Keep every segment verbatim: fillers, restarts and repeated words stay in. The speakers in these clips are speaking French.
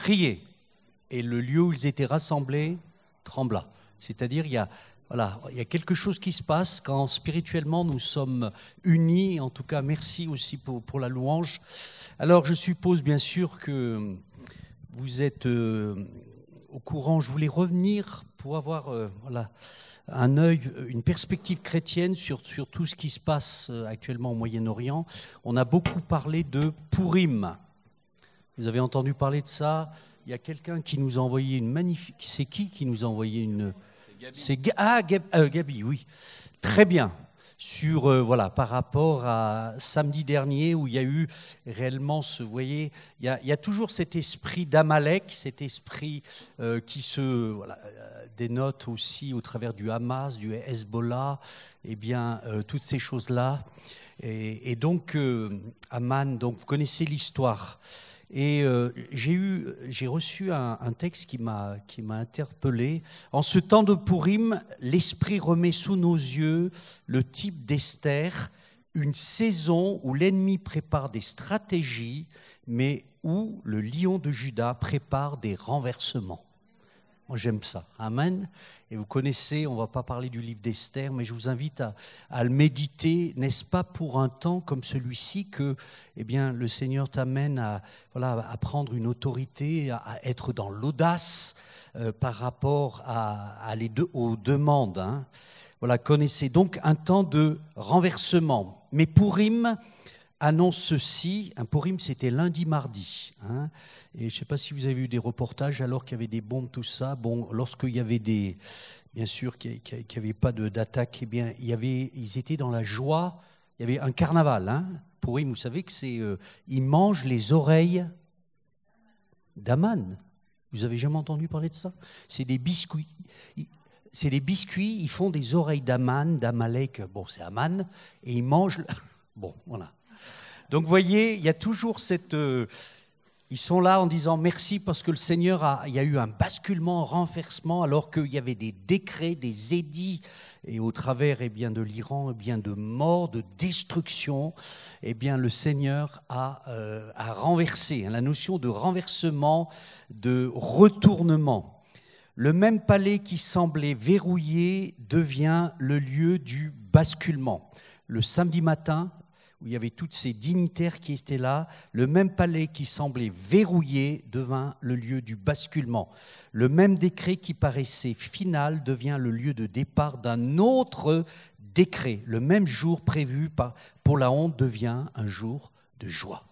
priaient, et le lieu où ils étaient rassemblés trembla. C'est-à-dire, il y a, voilà, il y a quelque chose qui se passe quand spirituellement nous sommes unis. En tout cas, merci aussi pour, pour la louange. Alors, je suppose bien sûr que vous êtes euh, au courant. Je voulais revenir pour avoir euh, voilà, un œil, une perspective chrétienne sur, sur tout ce qui se passe actuellement au Moyen-Orient. On a beaucoup parlé de Pourim. Vous avez entendu parler de ça? Il y a quelqu'un qui nous a envoyé une magnifique... C'est qui qui nous a envoyé une... C'est Gabi. Ah, Gabi, euh, Gabi, oui. Très bien. Sur, euh, voilà, par rapport à samedi dernier où il y a eu réellement ce... Vous voyez, il y a, il y a toujours cet esprit d'Amalek, cet esprit euh, qui se voilà, euh, dénote aussi au travers du Hamas, du Hezbollah, et bien, euh, toutes ces choses-là. Et, et donc, euh, Aman, donc, vous connaissez l'histoire. Et euh, j'ai eu, j'ai reçu un, un texte qui m'a, qui m'a interpellé. En ce temps de Pourim, l'Esprit remet sous nos yeux le type d'Esther, une saison où l'ennemi prépare des stratégies, mais où le lion de Juda prépare des renversements. Moi, j'aime ça. Amen. Et vous connaissez, on ne va pas parler du livre d'Esther, mais je vous invite à, à le méditer. N'est-ce pas pour un temps comme celui-ci que eh bien, le Seigneur t'amène à, voilà, à prendre une autorité, à, à être dans l'audace euh, par rapport à, à les deux, aux demandes. Hein. Voilà, connaissez donc un temps de renversement. Mais Pourim annonce ceci. Un Pourim, c'était lundi, mardi. Hein. Et je ne sais pas si vous avez vu des reportages alors qu'il y avait des bombes, tout ça. Bon, lorsqu'il y avait des, bien sûr, qu'il n'y avait pas de, d'attaque, eh bien, il y avait, ils étaient dans la joie. Il y avait un carnaval. Hein. Pourim, vous savez que c'est, euh, ils mangent les oreilles d'Aman. Vous avez jamais entendu parler de ça? C'est des biscuits. C'est des biscuits. Ils font des oreilles d'Aman, d'Amalek. Bon, c'est Aman, et ils mangent. Bon, voilà. Donc, vous voyez, il y a toujours cette. Euh, Ils sont là en disant merci parce que le Seigneur a, il y a eu un basculement, un renversement, alors qu'il y avait des décrets, des édits, et au travers eh bien, de l'Iran, eh bien, de mort, de destruction, eh bien, le Seigneur a, euh, a renversé. La notion de renversement, de retournement. Le même palais qui semblait verrouillé devient le lieu du basculement. Le samedi matin, où il y avait toutes ces dignitaires qui étaient là, le même palais qui semblait verrouillé devint le lieu du basculement. Le même décret qui paraissait final devient le lieu de départ d'un autre décret. Le même jour prévu pour la honte devient un jour de joie.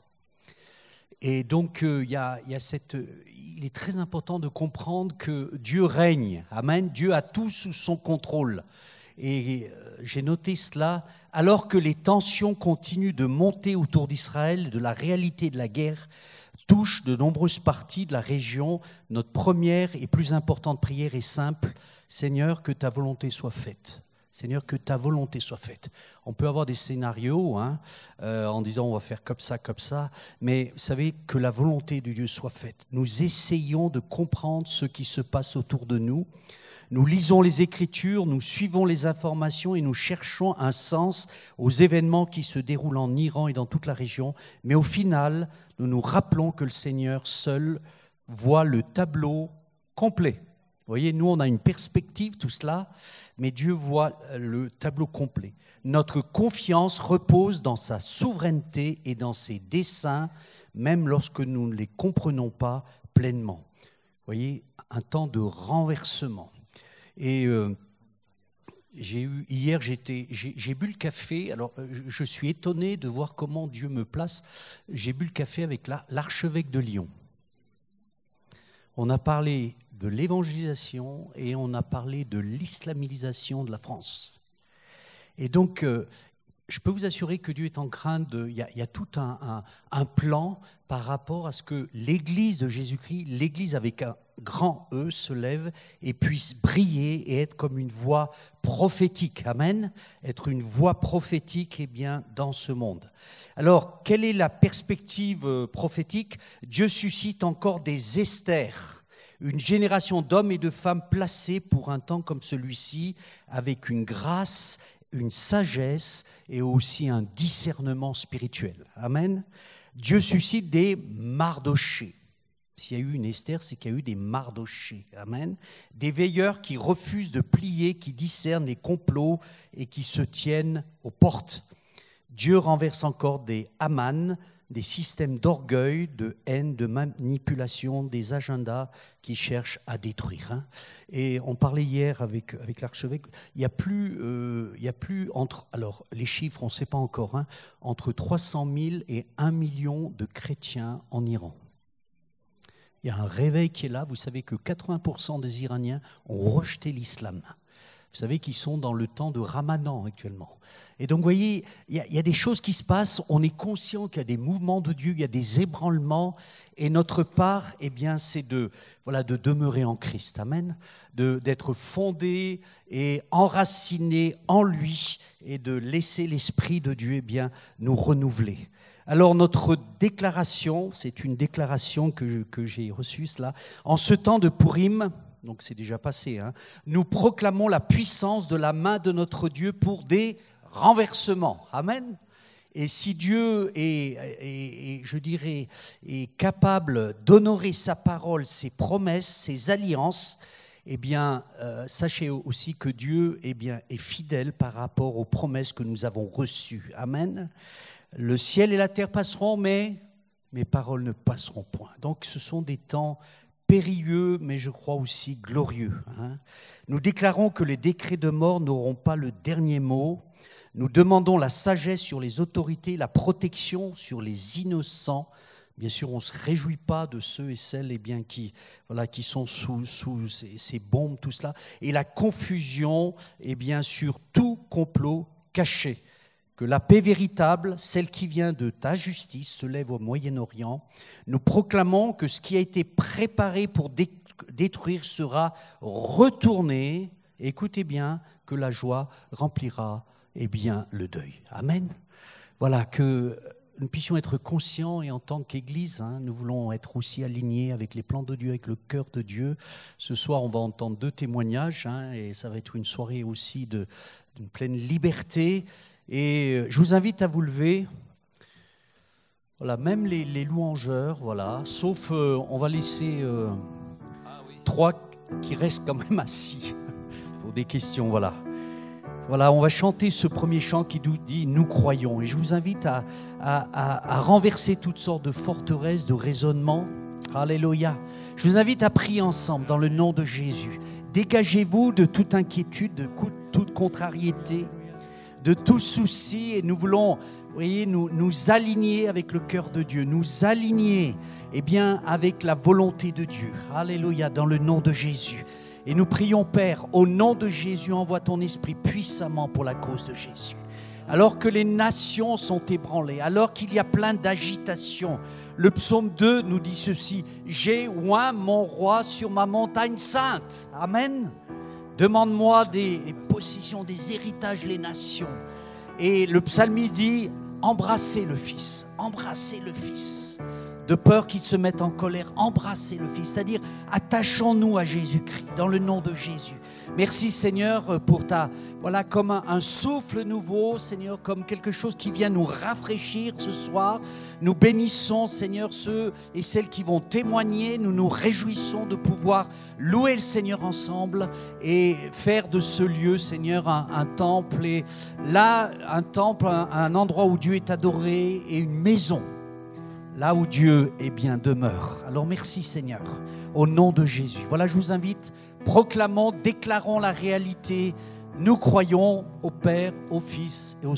Et donc, euh, il y a, il y a cette, il est très important de comprendre que Dieu règne. Amen. Dieu a tout sous son contrôle. Et j'ai noté cela, alors que les tensions continuent de monter autour d'Israël, de la réalité de la guerre touche de nombreuses parties de la région, notre première et plus importante prière est simple: Seigneur, que ta volonté soit faite. Seigneur, que ta volonté soit faite. On peut avoir des scénarios hein, euh, en disant on va faire comme ça, comme ça, mais vous savez, que la volonté de Dieu soit faite. Nous essayons de comprendre ce qui se passe autour de nous. Nous lisons les Écritures, nous suivons les informations et nous cherchons un sens aux événements qui se déroulent en Iran et dans toute la région. Mais au final, nous nous rappelons que le Seigneur seul voit le tableau complet. Vous voyez, nous, on a une perspective, tout cela, mais Dieu voit le tableau complet. Notre confiance repose dans sa souveraineté et dans ses desseins, même lorsque nous ne les comprenons pas pleinement. Vous voyez, un temps de renversement. Et euh, j'ai eu, hier, j'étais, j'ai, j'ai bu le café. Alors, je suis étonné de voir comment Dieu me place. J'ai bu le café avec la, l'archevêque de Lyon. On a parlé de l'évangélisation et on a parlé de l'islamisation de la France. Et donc, euh, je peux vous assurer que Dieu est en train de... Il y a, il y a tout un, un, un plan par rapport à ce que l'Église de Jésus-Christ, l'Église avec un grand E, se lève et puisse briller et être comme une voix prophétique. Amen. Être une voix prophétique eh bien, dans ce monde. Alors, quelle est la perspective prophétique? Dieu suscite encore des Esther, une génération d'hommes et de femmes placés pour un temps comme celui-ci, avec une grâce, une sagesse et aussi un discernement spirituel. Amen. Dieu suscite des Mardochées. S'il y a eu une Esther, c'est qu'il y a eu des Mardochés. Amen. Des veilleurs qui refusent de plier, qui discernent les complots et qui se tiennent aux portes. Dieu renverse encore des Haman, des systèmes d'orgueil, de haine, de manipulation, des agendas qui cherchent à détruire. Hein. Et on parlait hier avec, avec l'archevêque, il n'y a plus, euh, il y a plus entre, alors les chiffres on ne sait pas encore, hein, entre trois cent mille et un million de chrétiens en Iran. Il y a un réveil qui est là. Vous savez que quatre-vingts pour cent des Iraniens ont rejeté l'islam. Vous savez qu'ils sont dans le temps de Ramadan actuellement. Et donc, vous voyez, il y a, il y a des choses qui se passent. On est conscient qu'il y a des mouvements de Dieu, il y a des ébranlements. Et notre part, eh bien, c'est de, voilà, de demeurer en Christ. Amen. De, d'être fondé et enraciné en lui et de laisser l'Esprit de Dieu, eh bien, nous renouveler. Alors notre déclaration, c'est une déclaration que, que j'ai reçue, cela. En ce temps de Pourim, donc c'est déjà passé, hein, nous proclamons la puissance de la main de notre Dieu pour des renversements. Amen. Et si Dieu est, est, est je dirais, est capable d'honorer sa parole, ses promesses, ses alliances, eh bien, euh, sachez aussi que Dieu eh bien, est fidèle par rapport aux promesses que nous avons reçues. Amen. Le ciel et la terre passeront, mais mes paroles ne passeront point. Donc ce sont des temps périlleux, mais je crois aussi glorieux. Hein. Nous déclarons que les décrets de mort n'auront pas le dernier mot. Nous demandons la sagesse sur les autorités, la protection sur les innocents. Bien sûr, on ne se réjouit pas de ceux et celles eh bien, qui, voilà, qui sont sous, sous ces, ces bombes, tout cela. Et la confusion est bien sûr tout complot caché. Que la paix véritable, celle qui vient de ta justice, se lève au Moyen-Orient. Nous proclamons que ce qui a été préparé pour dé- détruire sera retourné. Et écoutez bien, que la joie remplira eh bien, le deuil. Amen. Voilà, que nous puissions être conscients et en tant qu'Église, hein, nous voulons être aussi alignés avec les plans de Dieu, avec le cœur de Dieu. Ce soir, on va entendre deux témoignages hein, et ça va être une soirée aussi de, d'une pleine liberté. Et je vous invite à vous lever, voilà, même les, les louangeurs, voilà, sauf euh, on va laisser euh, ah, oui. trois qui restent quand même assis pour des questions, voilà. Voilà, on va chanter ce premier chant qui nous dit « Nous croyons ». Et je vous invite à, à, à, à renverser toutes sortes de forteresses, de raisonnements. Alléluia. Je vous invite à prier ensemble dans le nom de Jésus. Dégagez-vous de toute inquiétude, de toute contrariété, de tout souci, et nous voulons, vous voyez, nous, nous aligner avec le cœur de Dieu, nous aligner eh bien, avec la volonté de Dieu. Alléluia, dans le nom de Jésus. Et nous prions, Père, au nom de Jésus, envoie ton esprit puissamment pour la cause de Jésus. Alors que les nations sont ébranlées, alors qu'il y a plein d'agitation, le psaume deux nous dit ceci, « J'ai oint mon roi sur ma montagne sainte. » Amen. Demande-moi des possessions, des héritages, les nations. Et le psalmiste dit, embrassez le Fils, embrassez le Fils. De peur qu'il se mette en colère, embrassez le Fils. C'est-à-dire, attachons-nous à Jésus-Christ, dans le nom de Jésus. Merci Seigneur pour ta, voilà, comme un, un souffle nouveau, Seigneur, comme quelque chose qui vient nous rafraîchir ce soir. Nous bénissons, Seigneur, ceux et celles qui vont témoigner. Nous nous réjouissons de pouvoir louer le Seigneur ensemble et faire de ce lieu, Seigneur, un, un temple. Et là, un temple, un, un endroit où Dieu est adoré et une maison. Là où Dieu eh bien, demeure. Alors merci Seigneur, au nom de Jésus. Voilà, je vous invite, proclamons, déclarons la réalité. Nous croyons au Père, au Fils et au